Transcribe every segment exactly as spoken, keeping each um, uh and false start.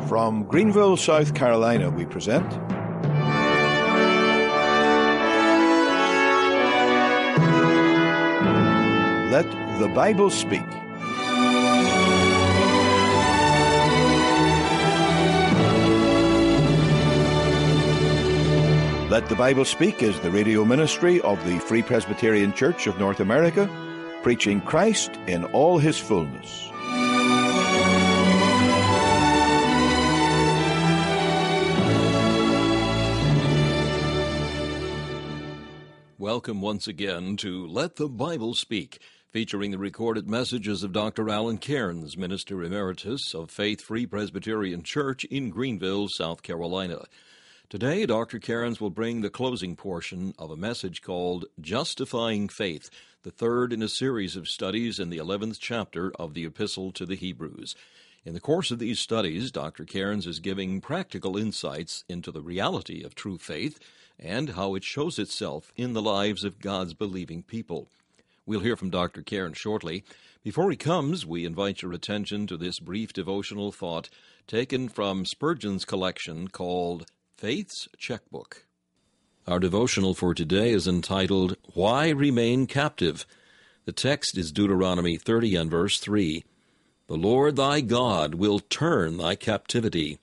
From Greenville, South Carolina, we present Let the Bible Speak. Let the Bible Speak is the radio ministry of the Free Presbyterian Church of North America, preaching Christ in all his fullness. Welcome once again to Let the Bible Speak, featuring the recorded messages of Doctor Alan Cairns, Minister Emeritus of Faith Free Presbyterian Church in Greenville, South Carolina. Today, Doctor Cairns will bring the closing portion of a message called Justifying Faith, the third in a series of studies in the eleventh chapter of the Epistle to the Hebrews. In the course of these studies, Doctor Cairns is giving practical insights into the reality of true faith and how it shows itself in the lives of God's believing people. We'll hear from Doctor Cairns shortly. Before he comes, we invite your attention to this brief devotional thought taken from Spurgeon's collection called Faith's Checkbook. Our devotional for today is entitled, Why Remain Captive? The text is Deuteronomy thirty and verse three. The Lord thy God will turn thy captivity.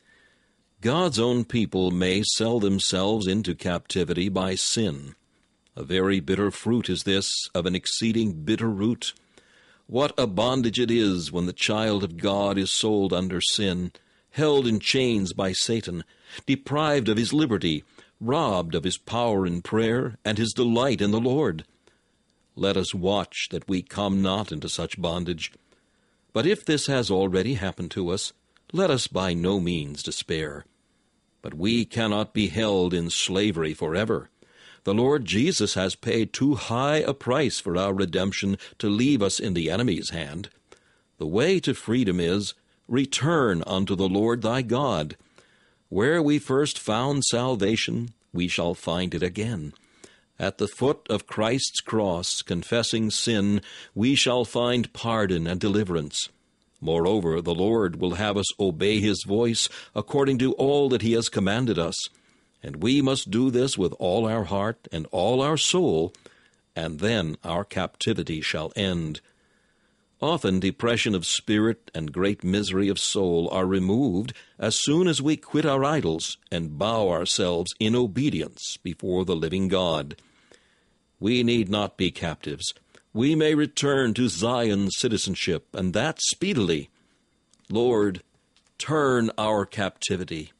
God's own people may sell themselves into captivity by sin. A very bitter fruit is this of an exceeding bitter root. What a bondage it is when the child of God is sold under sin, held in chains by Satan, deprived of his liberty, robbed of his power in prayer and his delight in the Lord. Let us watch that we come not into such bondage. But if this has already happened to us, let us by no means despair. But we cannot be held in slavery forever. The Lord Jesus has paid too high a price for our redemption to leave us in the enemy's hand. The way to freedom is, return unto the Lord thy God. Where we first found salvation, we shall find it again. At the foot of Christ's cross, confessing sin, we shall find pardon and deliverance. Moreover, the Lord will have us obey his voice according to all that he has commanded us. And we must do this with all our heart and all our soul, and then our captivity shall end. Often depression of spirit and great misery of soul are removed as soon as we quit our idols and bow ourselves in obedience before the living God. We need not be captives. We may return to Zion's citizenship, and that speedily. Lord, turn our captivity.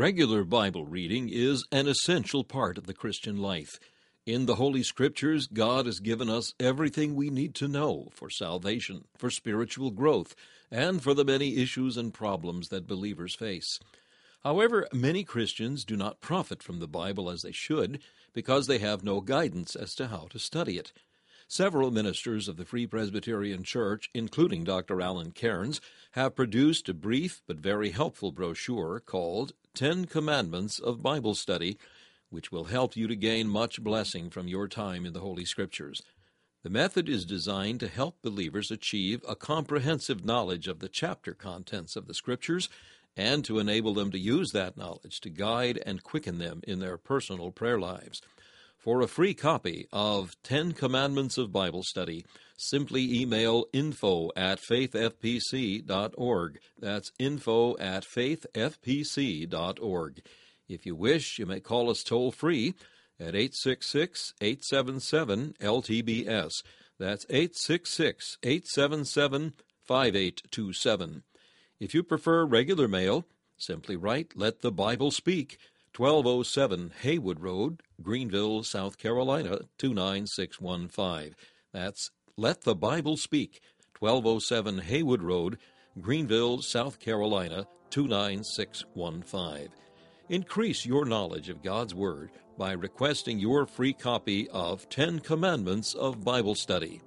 Regular Bible reading is an essential part of the Christian life. In the Holy Scriptures, God has given us everything we need to know for salvation, for spiritual growth, and for the many issues and problems that believers face. However, many Christians do not profit from the Bible as they should because they have no guidance as to how to study it. Several ministers of the Free Presbyterian Church, including Doctor Alan Cairns, have produced a brief but very helpful brochure called Ten Commandments of Bible Study, which will help you to gain much blessing from your time in the Holy Scriptures. The method is designed to help believers achieve a comprehensive knowledge of the chapter contents of the Scriptures and to enable them to use that knowledge to guide and quicken them in their personal prayer lives. For a free copy of Ten Commandments of Bible Study, simply email info at faith f p c dot org. That's info at faith f p c dot org. If you wish, you may call us toll-free at eight six six, eight seven seven, L T B S. That's eight six six, eight seven seven, five eight two seven. If you prefer regular mail, simply write Let the Bible Speak, twelve oh seven Haywood Road, Greenville, South Carolina, two nine six one five. That's Let the Bible Speak, twelve oh seven Haywood Road, Greenville, South Carolina, two nine six one five. Increase your knowledge of God's Word by requesting your free copy of Ten Commandments of Bible Study.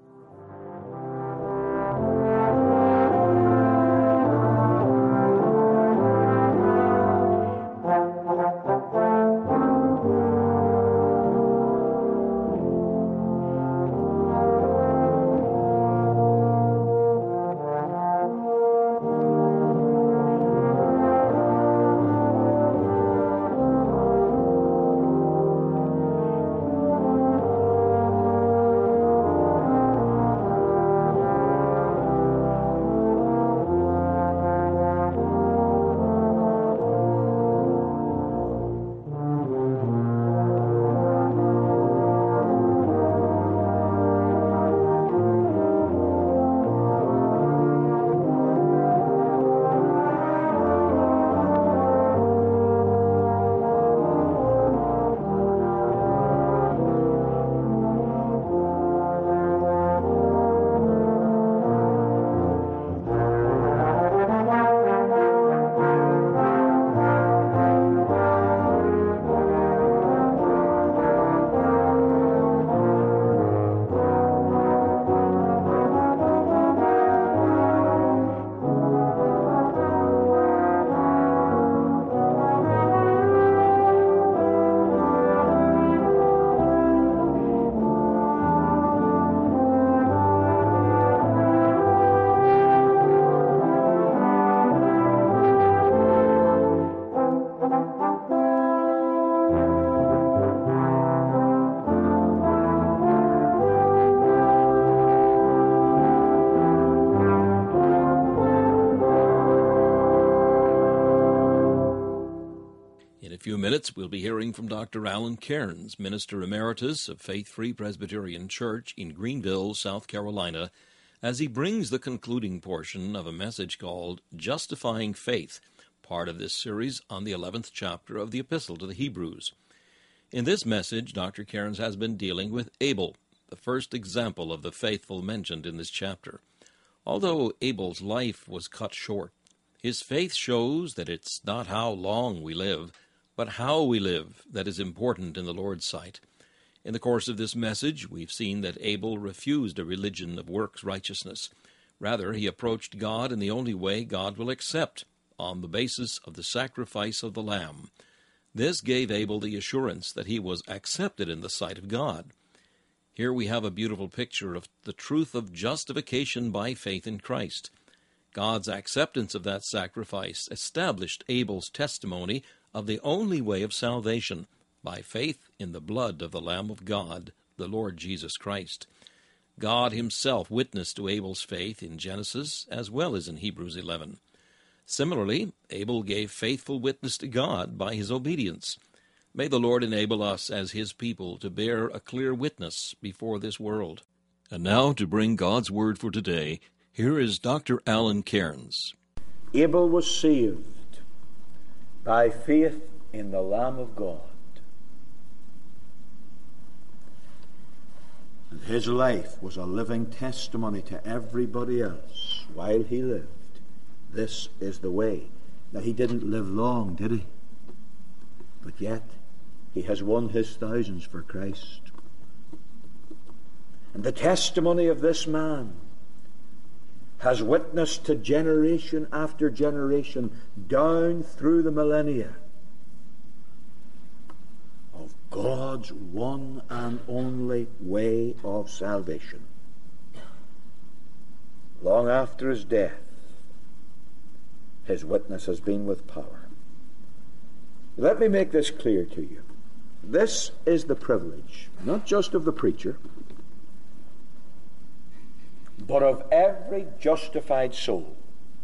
In a few minutes, we'll be hearing from Doctor Alan Cairns, Minister Emeritus of Faith Free Presbyterian Church in Greenville, South Carolina, as he brings the concluding portion of a message called Justifying Faith, part of this series on the eleventh chapter of the Epistle to the Hebrews. In this message, Doctor Cairns has been dealing with Abel, the first example of the faithful mentioned in this chapter. Although Abel's life was cut short, his faith shows that it's not how long we live, but how we live that is important in the Lord's sight. In the course of this message, we've seen that Abel refused a religion of works righteousness. Rather, he approached God in the only way God will accept, on the basis of the sacrifice of the Lamb. This gave Abel the assurance that he was accepted in the sight of God. Here we have a beautiful picture of the truth of justification by faith in Christ. God's acceptance of that sacrifice established Abel's testimony of the only way of salvation, by faith in the blood of the Lamb of God, the Lord Jesus Christ. God himself witnessed to Abel's faith in Genesis as well as in Hebrews eleven. Similarly, Abel gave faithful witness to God by his obedience. May the Lord enable us as his people to bear a clear witness before this world. And now, to bring God's Word for today, here is Doctor Alan Cairns. Abel was saved by faith in the Lamb of God. And his life was a living testimony to everybody else while he lived. This is the way. Now, he didn't live long, did he? But yet, he has won his thousands for Christ. And the testimony of this man has witnessed to generation after generation down through the millennia of God's one and only way of salvation. Long after his death, his witness has been with power. Let me make this clear to you. This is the privilege, not just of the preacher, but of every justified soul.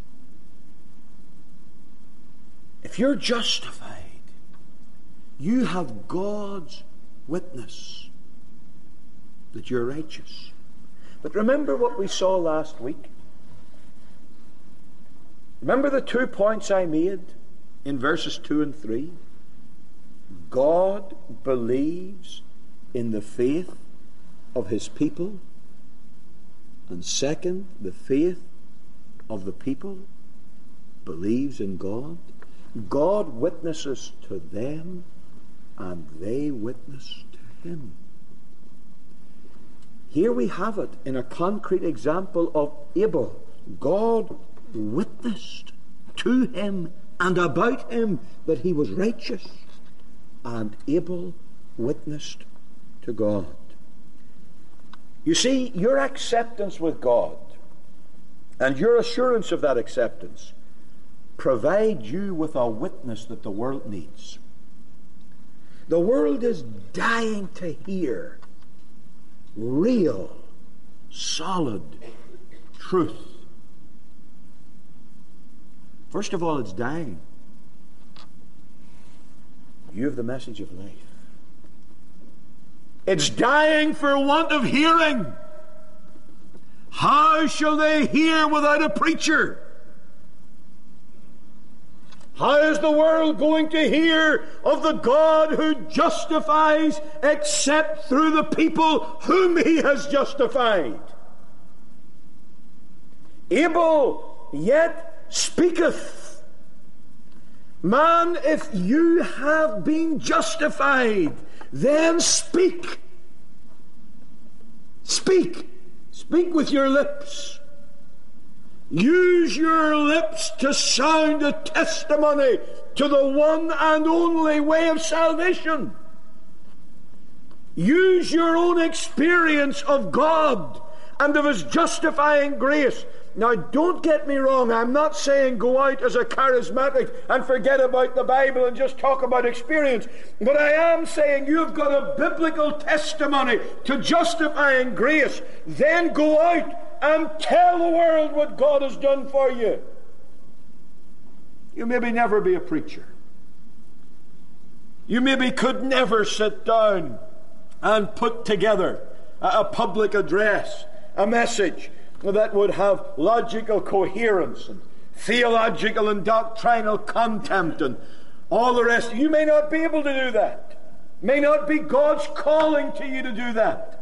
If you're justified, you have God's witness that you're righteous. But remember what we saw last week? Remember the two points I made in verses two and three? God believes in the faith of his people. And second, the faith of the people believes in God. God witnesses to them, and they witness to him. Here we have it in a concrete example of Abel. God witnessed to him and about him that he was righteous, and Abel witnessed to God. You see, your acceptance with God and your assurance of that acceptance provide you with a witness that the world needs. The world is dying to hear real, solid truth. First of all, it's dying. You have the message of life. It's dying for want of hearing. How shall they hear without a preacher? How is the world going to hear of the God who justifies except through the people whom he has justified? Abel yet speaketh. Man, if you have been justified, then speak. Speak. Speak with your lips. Use your lips to sound a testimony to the one and only way of salvation. Use your own experience of God and of his justifying grace. Now, don't get me wrong. I'm not saying go out as a charismatic and forget about the Bible and just talk about experience. But I am saying you've got a biblical testimony to justifying grace. Then go out and tell the world what God has done for you. You maybe never be a preacher. You maybe could never sit down and put together a public address, a message that would have logical coherence and theological and doctrinal content and all the rest. You may not be able to do that. May not be God's calling to you to do that.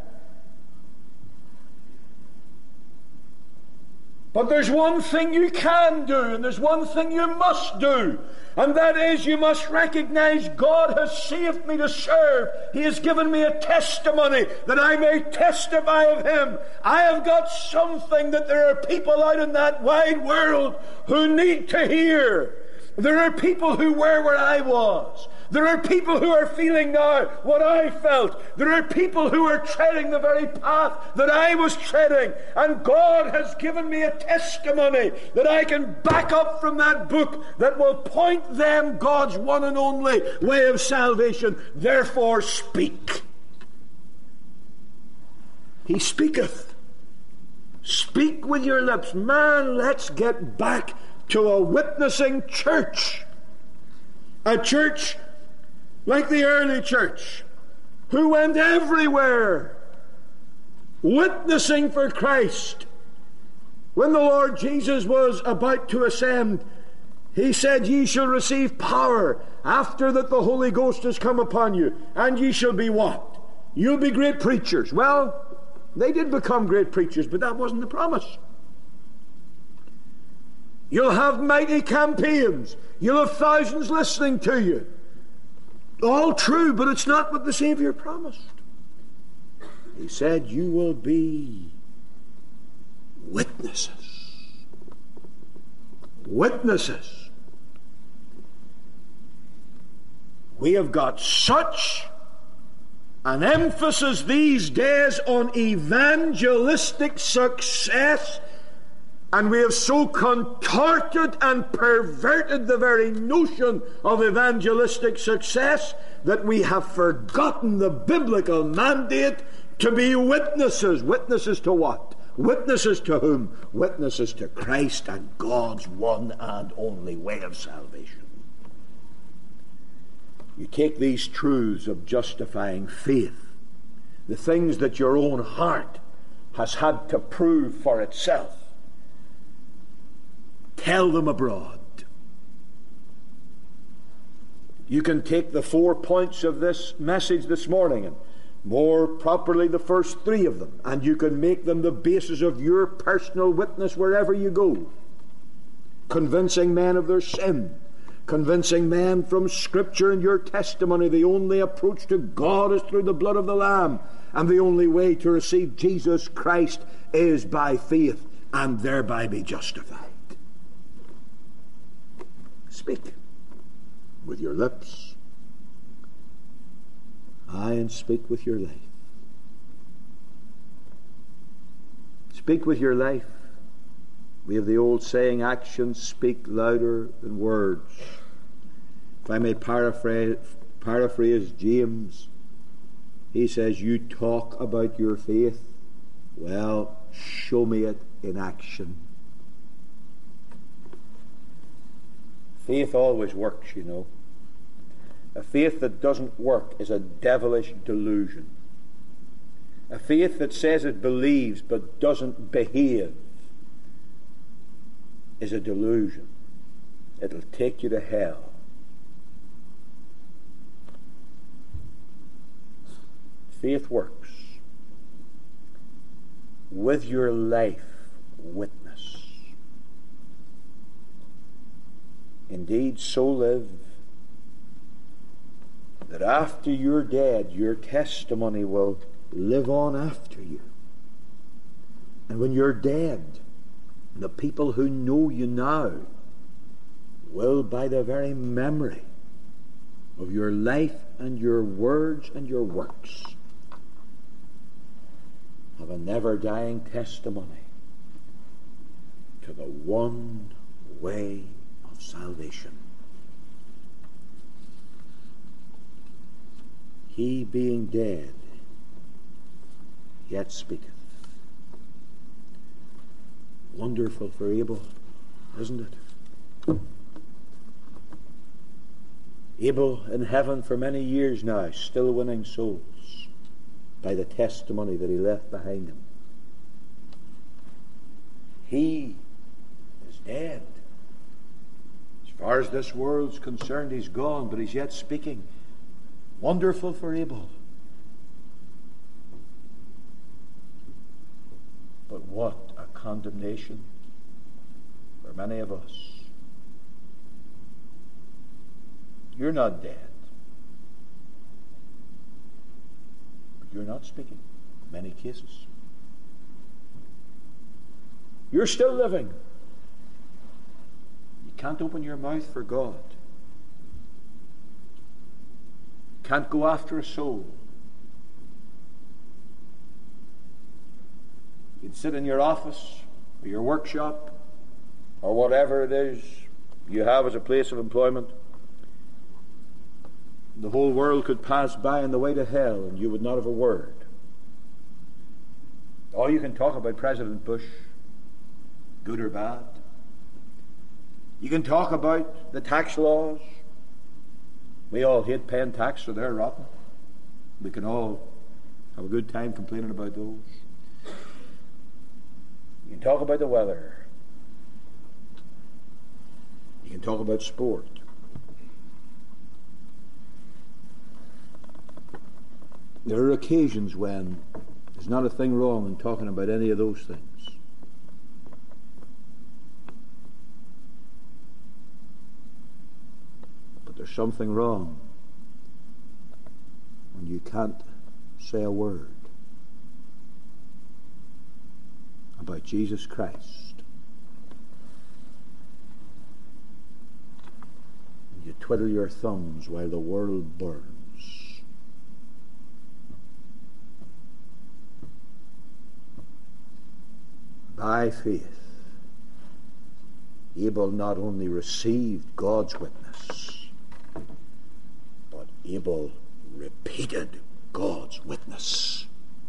But there's one thing you can do, and there's one thing you must do, and that is you must recognize God has saved me to serve. He has given me a testimony that I may testify of him. I have got something that there are people out in that wide world who need to hear. There are people who were where I was. There are people who are feeling now what I felt. There are people who are treading the very path that I was treading. And God has given me a testimony that I can back up from that book that will point them God's one and only way of salvation. Therefore speak. He speaketh. Speak with your lips. Man, let's get back to a witnessing church. A church like the early church, who went everywhere witnessing for Christ. When the Lord Jesus was about to ascend, He said, ye shall receive power after that the Holy Ghost has come upon you, and ye shall be what? You'll be great preachers. Well, they did become great preachers, but that wasn't the promise. You'll have mighty campaigns. You'll have thousands listening to you. All true, but it's not what the Savior promised. He said, you will be witnesses. Witnesses. We have got such an emphasis these days on evangelistic success, and we have so contorted and perverted the very notion of evangelistic success that we have forgotten the biblical mandate to be witnesses. Witnesses to what? Witnesses to whom? Witnesses to Christ and God's one and only way of salvation. You take these truths of justifying faith, the things that your own heart has had to prove for itself, tell them abroad. You can take the four points of this message this morning, and more properly the first three of them, and you can make them the basis of your personal witness wherever you go. Convincing men of their sin, convincing men from Scripture and your testimony the only approach to God is through the blood of the Lamb, and the only way to receive Jesus Christ is by faith and thereby be justified. Speak with your lips, aye, and speak with your life. Speak with your life. We have the old saying, actions speak louder than words. If I may paraphrase, paraphrase James, he says, you talk about your faith, well, show me it in action. Faith always works, you know. A faith that doesn't work is a devilish delusion. A faith that says it believes but doesn't behave is a delusion. It'll take you to hell. Faith works. With your life, witness. Indeed, so live that after you're dead, your testimony will live on after you. And when you're dead, the people who know you now will, by the very memory of your life and your words and your works, have a never-dying testimony to the one way of salvation. He being dead, yet speaketh. Wonderful for Abel, isn't it? Abel in heaven for many years now, still winning souls by the testimony that he left behind him. He is dead. As far as this world's concerned, he's gone, but he's yet speaking. Wonderful for Abel. But what a condemnation for many of us. You're not dead, but you're not speaking in many cases. You're still living. You can't open your mouth for God. Can't go after a soul. You can sit in your office or your workshop or whatever it is you have as a place of employment. The whole world could pass by on the way to hell and you would not have a word. All you can talk about President Bush, good or bad. You can talk about the tax laws. We all hate paying tax, so they're rotten. We can all have a good time complaining about those. You can talk about the weather. You can talk about sport. There are occasions when there's not a thing wrong in talking about any of those things. But there's something wrong when you can't say a word about Jesus Christ. And you twiddle your thumbs while the world burns. By faith, Abel not only received God's witness, but Abel repeated God's witness.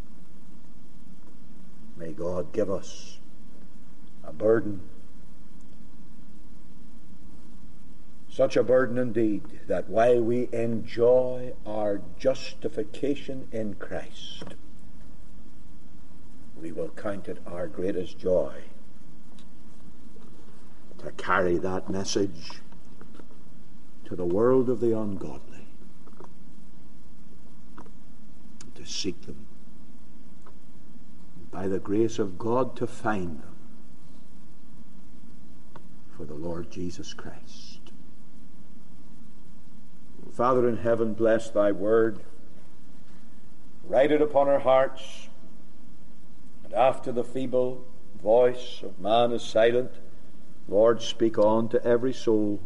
May God give us a burden, such a burden indeed, that while we enjoy our justification in Christ, we will count it our greatest joy to carry that message to the world of the ungodly, to seek them, by the grace of God to find them for the Lord Jesus Christ. Father in heaven, bless thy word. Write it upon our hearts. And after the feeble voice of man is silent, Lord, speak on to every soul.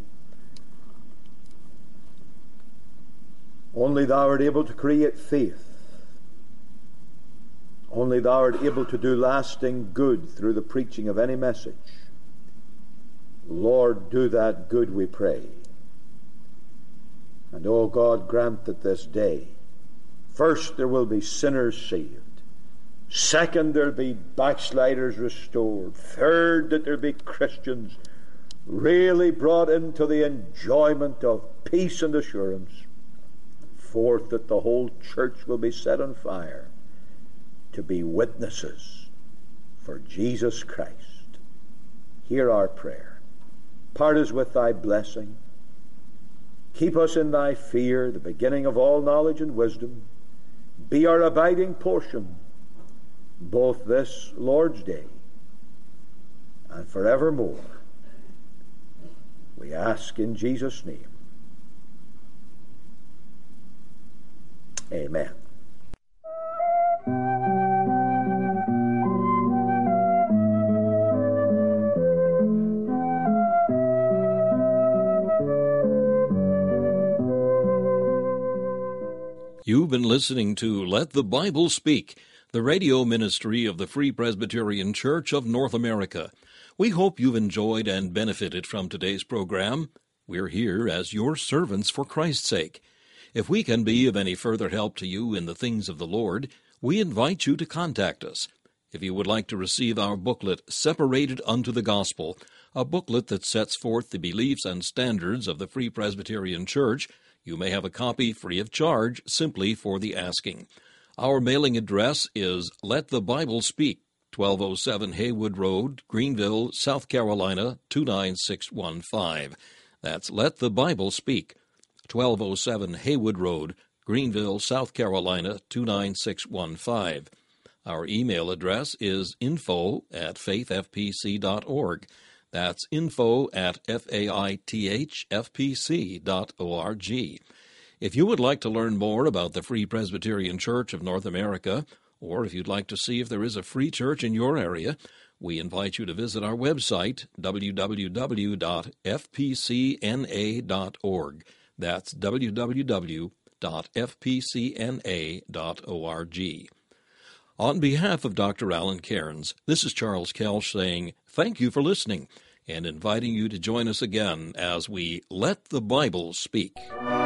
Only thou art able to create faith. Only thou art able to do lasting good through the preaching of any message. Lord, do that good, we pray. And, O God, grant that this day, first there will be sinners saved. Second, there'll be backsliders restored. Third, that there be Christians really brought into the enjoyment of peace and assurance. Fourth, that the whole church will be set on fire to be witnesses for Jesus Christ. Hear our prayer. Part us with thy blessing. Keep us in thy fear, the beginning of all knowledge and wisdom. Be our abiding portion, both this Lord's Day and forevermore. We ask in Jesus' name. Amen. You've been listening to Let the Bible Speak, the radio ministry of the Free Presbyterian Church of North America. We hope you've enjoyed and benefited from today's program. We're here as your servants for Christ's sake. If we can be of any further help to you in the things of the Lord, we invite you to contact us. If you would like to receive our booklet, Separated Unto the Gospel, a booklet that sets forth the beliefs and standards of the Free Presbyterian Church, you may have a copy free of charge simply for the asking. Our mailing address is Let the Bible Speak, twelve oh seven Haywood Road, Greenville, South Carolina, two nine six one five. That's Let the Bible Speak, twelve oh seven Haywood Road, Greenville, South Carolina, two nine six one five. Our email address is info at faith f p c dot org. That's info at faithfpc dot org. If you would like to learn more about the Free Presbyterian Church of North America, or if you'd like to see if there is a free church in your area, we invite you to visit our website, w w w dot f p c n a dot org. That's w w w dot f p c n a dot org. On behalf of Doctor Alan Cairns, this is Charles Kelsch saying thank you for listening and inviting you to join us again as we Let the Bible Speak.